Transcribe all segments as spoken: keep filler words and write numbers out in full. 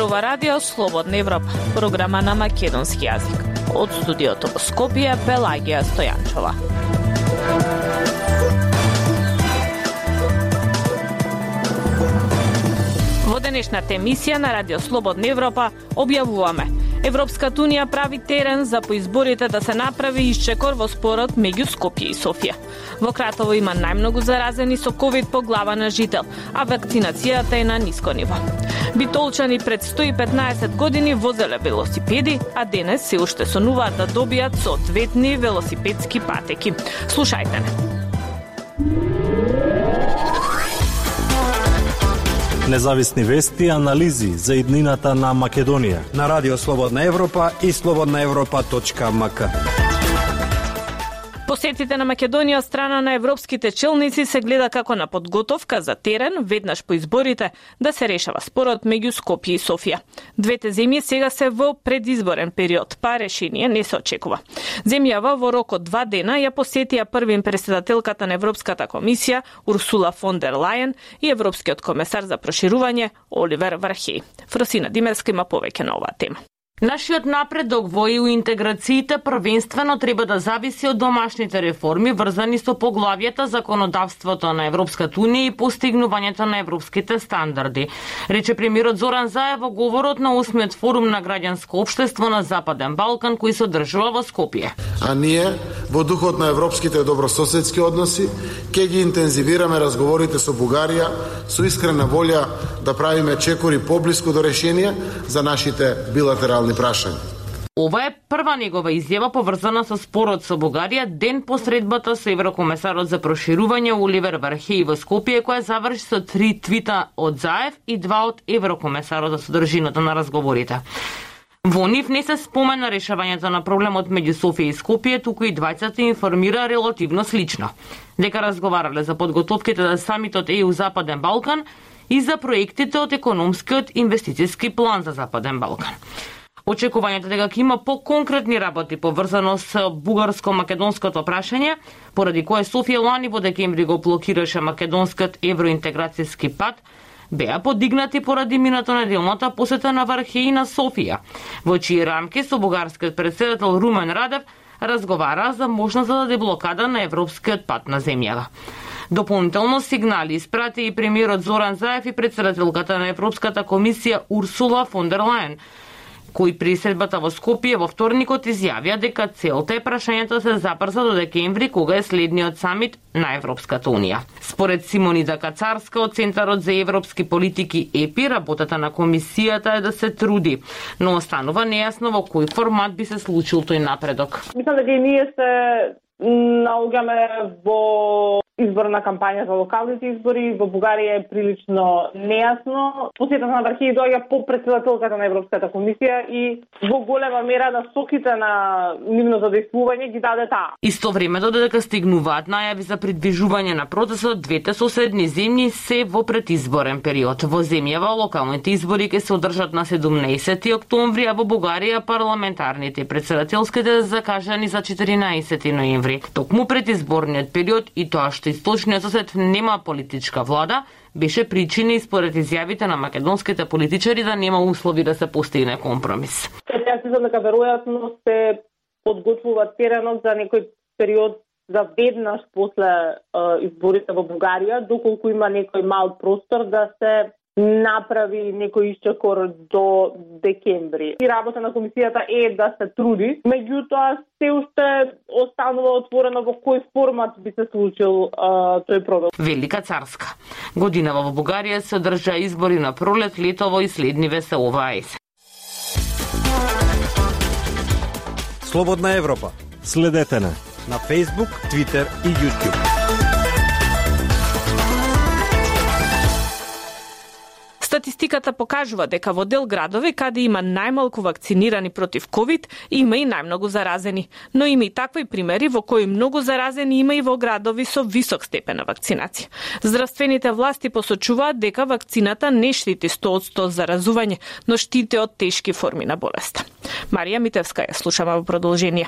зборува радио Слободна Европа, програма на македонски јазик. Од студиото во Скопје, Пелагија Стојанчова. Во денешната емисија на радио Слободна Европа објавуваме: Европската унија прави терен за по изборите да се направи исчекор во спорот меѓу Скопје и Софија. Во Кратово има најмногу заразени со ковид по глава на жител, а вакцинацијата е на ниско ниво. Битолчани пред сто и петнаесет години возеле велосипеди, а денес се уште сонуваат да добијат соодветни велосипедски патеки. Слушајте не. Независни вести и анализи за иднината на Македонија на Радио Слободна Европа и слободна европа точка ем ка. Посетите на Македонија од страна на европските челници се гледа како на подготовка за терен веднаш по изборите да се решава спорот меѓу Скопје и Софија. Двете земји сега се во предизборен период, па решение не се очекува. Земјава во рок од два дена ја посетија првин претседателката на Европската комисија Урсула фон дер Лајен и Европскиот комесар за проширување Оливер Вархеј. Фросина Димерска има повеќе на оваа тема. Нашиот напредок во и ю интеграциите првенствено треба да зависи од домашните реформи врзани со поглавјата законодавството на Европската унија и постигнувањето на европските стандарди, рече премиерот Зоран Заев во говорот на осмиот форум на граѓанско општество на Западен Балкан кој се одржува во Скопје. А ние, во духот на европските добрососедски односи, ќе ги интензивираме разговорите со Бугарија со искрена волја да правиме чекори поблиску до решение за нашите билатерални прашања. Ова е прва негова изјава поврзана со спорот со Бугарија ден по средбата со еврокомесарот за проширување Оливер Вархеј во Скопје, која заврши со три твита од Заев и два од еврокомесарот за содржината на разговорите. Во нив не се спомена решавањето на проблемот меѓу Софија и Скопје, туку и двајцата информира релативно слично. Дека разговарале за подготовките за самитот Е Ю Западен Балкан и за проектите од економскиот инвестициски план за Западен Балкан. Очекувањето дека ќе има по-конкретни работи поврзано со бугарско-македонското прашање, поради кое Софија лани во декември го блокираше македонскиот евроинтеграцијски пат, беа подигнати поради минатонеделната посета на Вархеј на Софија, во чии рамки со бугарскиот претседател Румен Радев разговара за можност за деблокада на европскиот пат на земјава. Дополнително сигнали испрати и премиерот Зоран Заев и претседателката на Европската комисија Урсула фон дер Лајен, кои при седбата во Скопје во вторникот изјавија дека целта е прашањето се забрза до декември, кога е следниот самит на Европската унија. Според Симонида Кацарска од Центарот за европски политики Е Пи, работата на комисијата е да се труди, но останува нејасно во кој формат би се случил тој напредок. Мислам дека и ние се наоѓаме во изборна кампања за локалните избори. Во Бугарија е прилично нејасно. Посетата на Вархеј доаѓа по претседателката на Европската комисија и во голема мера насоките на нивното действување ги даде таа. Истовремено додека стигнуваат најави за придвижување на процесот, двете соседни земји се во предизборен период. Во земјава локалните избори ќе се одржат на седумнаесети октомври, а во Бугарија парламентарните и претседателските закажани за четиринаесети ноември. Токму предизборниот период и тоа што источниот сосед нема политичка влада, беше причина и според изјавите на македонските политичари да нема услови да се постигне компромис. Јас мислам дека веројатно се подготвува теренот за некој период за веднаш после е, изборите во Бугарија, доколку има некој мал простор да се направи некој исчекор до декември. И работа на комисијата е да се труди, меѓутоа се уште останува отворено во кој формат би се случил а, тој проблем. Велика Царска. Годинава во Бугарија се одржа избори на пролет, летово и следниве се оваа есен. Слободна Европа. Следете на на Facebook, Twitter и YouTube. Статистиката покажува дека во дел градови каде има најмалку вакцинирани против ковид, има и најмногу заразени. Но има и такви примери во кои многу заразени има и во градови со висок степен на вакцинација. Здравствените власти посочуваат дека вакцината не штити сто одсто од заразување, но штити од тешки форми на болеста. Марија Митевска ја слушаме во продолжение.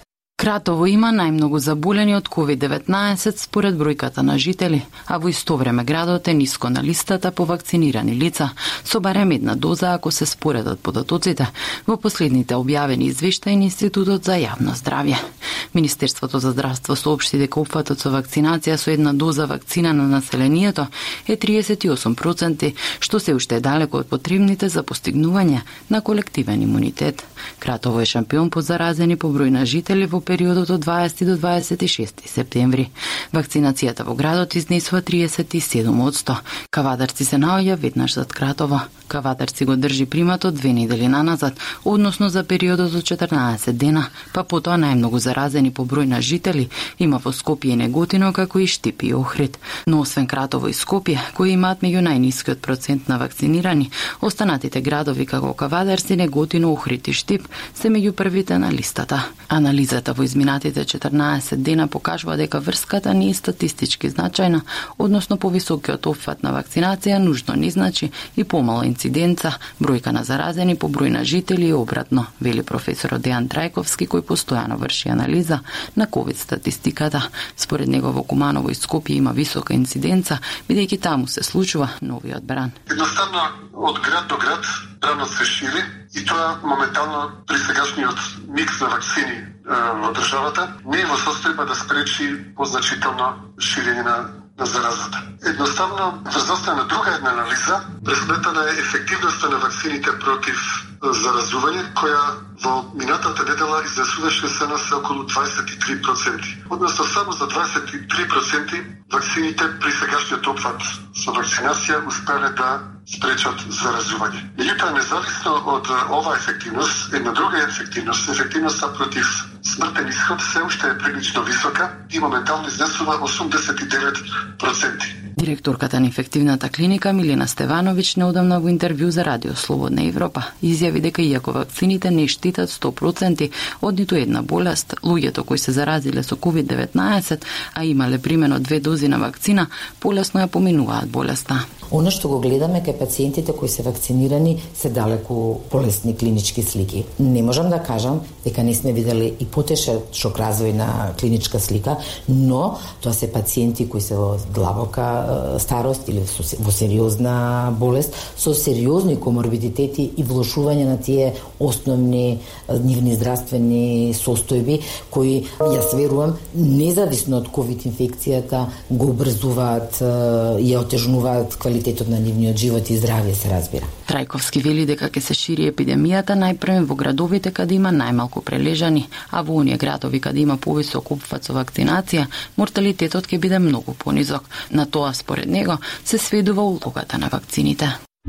Кратово има најмногу заболени од ковид деветнаесет според бројката на жители, а во исто време градот е ниско на листата по вакцинирани лица, со барем една доза ако се споредат податоците во последните објавени извештаи на Институтот за јавно здравје. Министерството за здравство соопшти дека опфатот со вакцинација со една доза вакцина на населението е триесет и осум проценти, што се уште е далеко од потребните за постигнување на колективен имунитет. Кратово е шампион по заразени по број на жители во периодот од дваесети до дваесет и шести септември. Вакцинацијата во градот изнесува триесет и седум одсто. Кавадарци се наоѓа веднаш зад Кратово. Кавадарци го држи приматот две недели наназад, односно за периодот од четрнаесет дена, па потоа најмногу заразени по број на жители има во Скопје и Неготино, како и Штип и Охрид. Но освен Кратово и Скопје, кои имаат меѓу најнискиот процент на вакцинирани, останатите градови како Кавадарци, Неготино, Охрид и Штип се меѓу првите на листата. Анализата во изминатите четрнаесет дена покажува дека врската не е статистички значајна, односно повисокиот опфат на вакцинација нужно не значи и помала инциденца, бројка на заразени по број на жители и обратно, вели професорот Дејан Трајковски, кој постојано врши анализа на ковид статистиката. Според него во Куманово и Скопје има висока инциденца, бидејќи таму се случува новиот бран. Едноставно од град до град бранот се шири и тоа моментално при сегашниот микс на вакцини во државата не е во состојба да спречи позначително ширење на на заразата. Едноставно, врз основа на друга една анализа, пресметана е ефективноста на вакцините против заразување, која во минатата недела изнесуваше се на се околу дваесет и три проценти. Односно, само за дваесет и три проценти вакцините при сегашниот опфат со вакцинација успеле да спречат заразување. Меѓутоа, независно од оваа ефективност, една друга ефективност, ефективноста против смртен исход се уште е прилично висока и моментално изнесува осумдесет и девет проценти. Директорката на инфективната клиника Милена Стевановиќ неодамна во интервју за Радио Слободна Европа изјави дека иако вакцините не штитат сто проценти од ниту една болест, луѓето кои се заразиле со ковид деветнаесет, а имале примено две дози на вакцина, полесно ја поминуваат болеста. Оно што го гледаме кај пациентите кои се вакцинирани се далеку полесни клинички слики. Не можам да кажам дека не сме видели и потешок шок развој на клиничка слика, но тоа се пациенти кои се во длабока старост или во сериозна болест, со сериозни коморбидитети и влошување на тие основни нивни здравствени состојби кои, јас верувам, независно од ковид инфекцијата, го обрзуваат и ја отежнуваат квалитетот на нивниот живот и здравје, се разбира. Трајковски вели дека ќе се шири епидемијата најпрво во градовите каде има најмалку прележани, а во оние градови каде има повисок опфат со вакцинација, морталитетот ќе биде многу понизок. На тоа, според него, се сведува улогата на вакцините.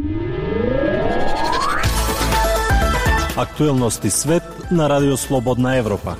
Актуелности свет на Радио Слободна Европа.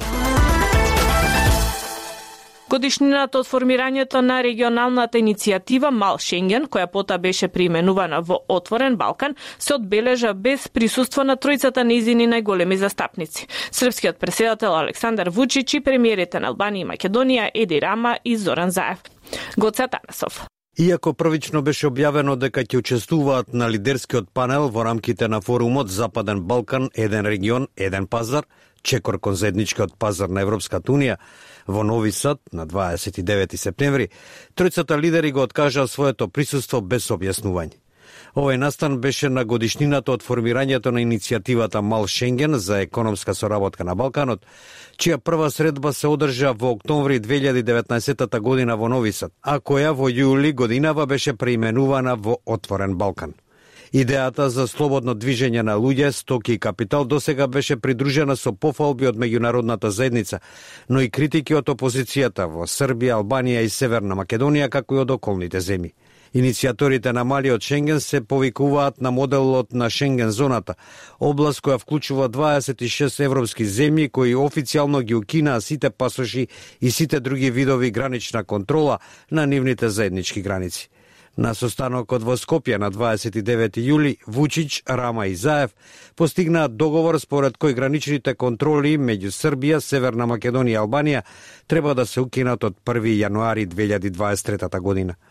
Годишнината од формирањето на регионалната иницијатива Мал Шенген, која пота беше преименувана во Отворен Балкан, се одбележа без присуство на тројцата нејзини најголеми застапници. Српскиот претседател Александар Вучич и премиерите на Албанија и Македонија Еди Рама и Зоран Заев. Гоце Атанасов. Иако првично беше објавено дека ќе учествуваат на лидерскиот панел во рамките на форумот Западен Балкан, еден регион, еден пазар, чекор кон заедничкиот пазар на Европската унија, во Нови Сад на дваесет и девети септември, тројцата лидери го откажаа своето присуство без објаснување. Овој настан беше на годишнината од формирањето на иницијативата Мал Шенген за економска соработка на Балканот, чија прва средба се одржа во октомври две илјади и деветнаесетта година во Нови Сад, а која во јули годинава беше преименувана во Отворен Балкан. Идејата за слободно движење на луѓе, стоки и капитал досега беше придружена со пофалби од меѓународната заедница, но и критики од опозицијата во Србија, Албанија и Северна Македонија, како и од околните земји. Иницијаторите на Малиот Шенген се повикуваат на моделот на Шенген зоната, област која вклучува дваесет и шест европски земји кои официјално ги укинаа сите пасоши и сите други видови гранична контрола на нивните заеднички граници. На состанокот во Скопје на дваесет и девети јули, Вучич, Рама и Заев постигнаат договор според кој граничните контроли меѓу Србија, Северна Македонија и Албанија треба да се укинат од први јануари две илјади и дваесет и трета година.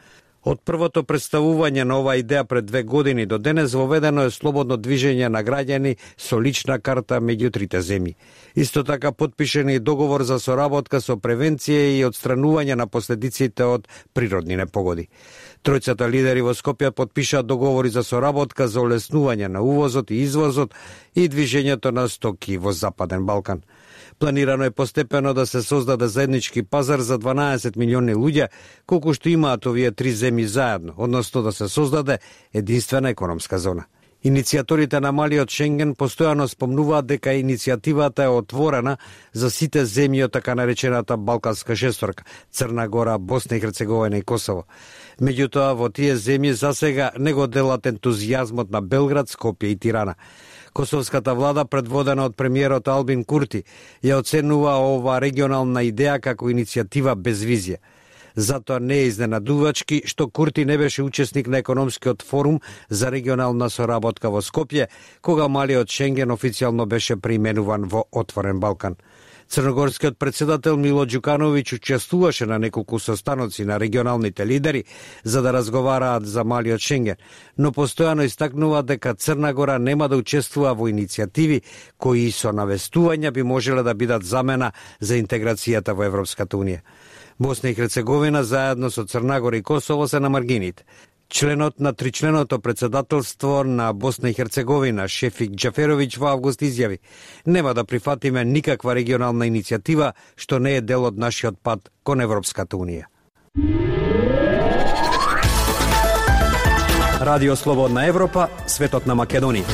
Од првото представување на оваа идеја пред две години до денес воведено е слободно движење на граѓани со лична карта меѓу трите земји. Исто така потпишен и договор за соработка со превенција и отстранување на последиците од природни непогоди. Тројцата лидери во Скопје потпишаа договори за соработка за олеснување на увозот и извозот и движењето на стоки во Западен Балкан. Планирано е постепено да се создаде заеднички пазар за дванаесет милиони луѓе, колку што имаат овие три земји заедно, односно да се создаде единствена економска зона. Иницијаторите на Малиот Шенген постојано спомнуваат дека иницијативата е отворена за сите земји од така наречената Балканска шесторка – Црна Гора, Босна и Херцеговина и Косово. Меѓутоа, во тие земји засега не го делат ентузијазмот на Белград, Скопје и Тирана. Косовската влада, предводена од премиерот Албин Курти, ја оценува ова регионална идеја како иницијатива без визија. Затоа не е изненадувачки што Курти не беше учесник на економскиот форум за регионална соработка во Скопје, кога Малиот Шенген официјално беше преименуван во Отворен Балкан. Црногорскиот председател Мило Ѓукановиќ учествуваше на неколку состаноци на регионалните лидери за да разговараат за Малиот Шенген, но постојано истакнува дека Црна Гора нема да учествува во иницијативи кои со навестувања би можеле да бидат замена за интеграцијата во Европската унија. Босна и Херцеговина заедно со Црна Гора и Косово се на маргините. Членот на тричленото председателство на Босна и Херцеговина, Шефик Џаферовиќ, во август изјави: "Нема да прифатиме никаква регионална иницијатива што не е дел од нашиот пат кон Европската унија." Радио Слободна Европа, светот на Македонија.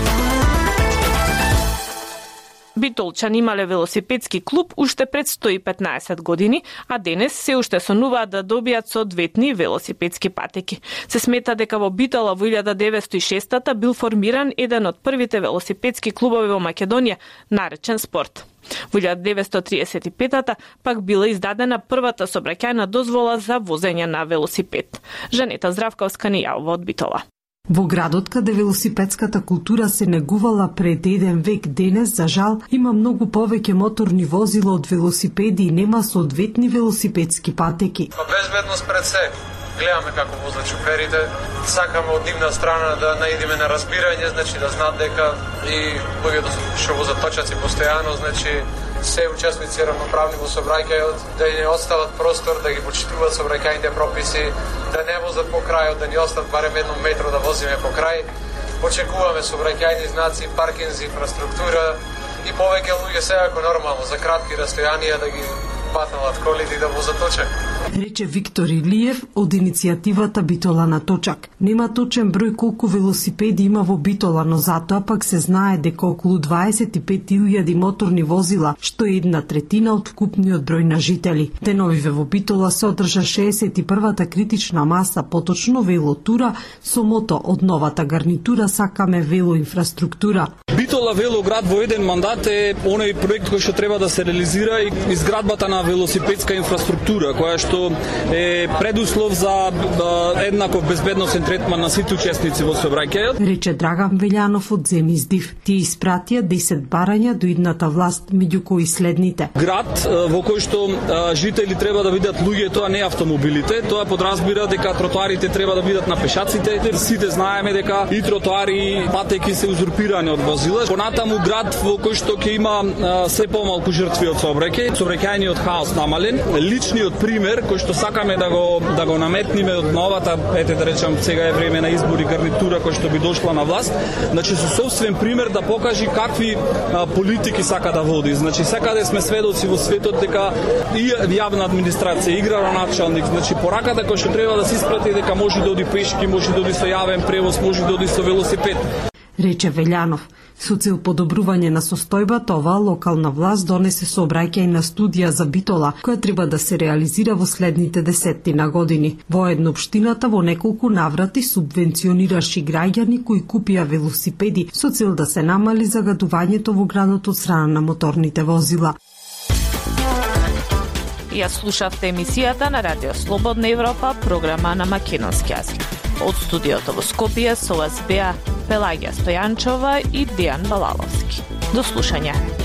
Битолчани имале велосипедски клуб уште пред сто и петнаесет години, а денес се уште сонуваат да добијат соодветни велосипедски патеки. Се смета дека во Битола во илјада деветстотини и шеста бил формиран еден од првите велосипедски клубови во Македонија, наречен Спорт. Во илјада деветстотини триесет и пета пак била издадена првата сообраќајна дозвола за возење на велосипед. Жанета Здравковска ни јавува од Битола. Во градот каде велосипедската култура се негувала пред еден век, денес, за жал, има многу повеќе моторни возила од велосипеди и нема соодветни велосипедски патеки. Безбедност пред се. Гледаме како возат шоферите, сакаме од нивна страна да наидиме на разбирање, значи да знаат дека и луѓето што возат точаци постојано, значи се учесници равноправни во сообраќајот, да не остават простор, да ги почитуваат сообраќајните прописи, да не возат по крајот, да ни остават барем едно метро да возиме по крај. Очекуваме сообраќајни знаци, паркинзи, инфраструктура и повеќе луѓе се ако нормално за кратки растојанија да ги патналат колите и да возат точак. Рече Виктор Илиев од иницијативата Битола на точак. Нема точен број колку велосипеди има во Битола, но затоа пак се знае дека околу дваесет и пет илјади моторни возила, што е една третина од вкупниот број на жители. Деновиве во Битола се одржа шеесет и првата критична маса, поточно велотура со мото од новата гарнитура Сакаме вело инфраструктура. Битола велоград во еден мандат е оној проект кој што треба да се реализира и изградбата на велосипедска инфраструктура, која што е предуслов за еднаков безбедносен третман на сите учесници во сообраќајот. Рече Драган Велјанов од Земиздив. Тие испратија десет барања до идната власт, меѓу кои следните. Град во кој што жители треба да видат луѓето, а не автомобилите. Тоа подразбира дека тротоарите треба да бидат на пешаците. Сите знаеме дека и тротоари и патеки се узурпирани од возила. Понатаму град во кој што ќе има се помалку жртви од сообраќај, сообраќајниот хаос намален. Личниот пример кој што сакаме да го да го наметниме од новата, ете да речам, сега е време на избори, гарнитура кој што би дошла на власт, значи со собствен пример да покажи какви а, политики сака да води. Значи секаде сме сведоци во светот дека и јавна администрација, и градоначалник, значи пораката кој што треба да се испрати дека може да оди пешки, може да оди со јавен превоз, може да оди со велосипед. Рече Велјанов. Со цел подобрување на состојбата, оваа локална власт донесе сообраќајна студија за Битола, која треба да се реализира во следните десеттина години. Воедно општината во неколку наврати субвенционираше граѓани кои купија велосипеди со цел да се намали загадувањето во градот од страна на моторните возила. Ја слушавте емисијата на Радио Слободна Европа, програма на македонски јазик. Од студиото во Скопје со вас беа Пелагија Стојанчова и Дејан Балаловски. До слушање.